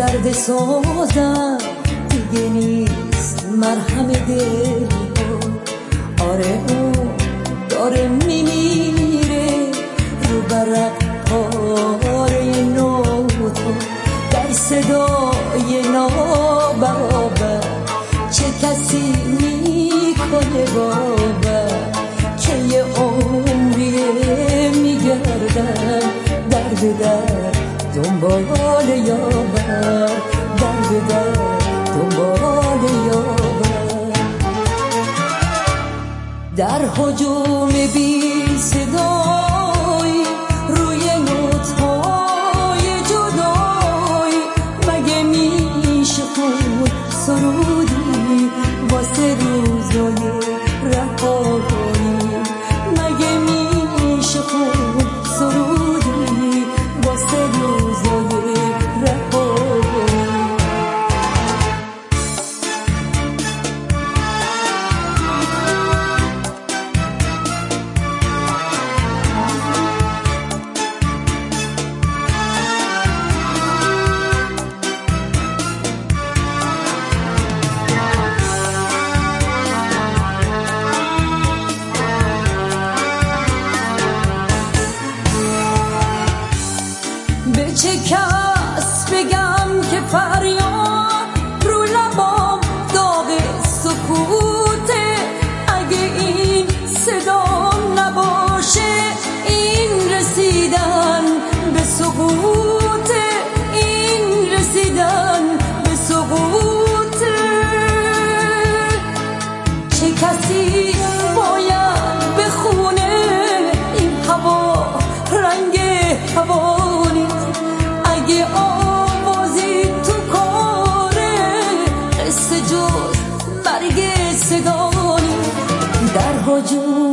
درد سازم دیگه نیست مرهم دل ها. آره اون داره میمیره رو برق پاره نوتو در صدای نابرابر. چه کسی میکنه باور که یه عمریه میگردن در به در دنبال یاور، در به در دنبال یاور. در هجوم بی صدایی روی نوت‌های جدایی مگه میشه خون سرودی واسه روزای رهایی؟ مگه میشه خون سرودی واسه روزای رهایی؟ به چه کس بگم که فریاد رو لبام داغ سکوته؟ اگه این صدا نباشه این رسیدن به سقوطه، این رسیدن به سقوطه. چه کسی باید بخونه این هوا رنگ هوا نیست؟ اگه آوازی تو کاره قصه جز برگ صدا نیست. در هجوم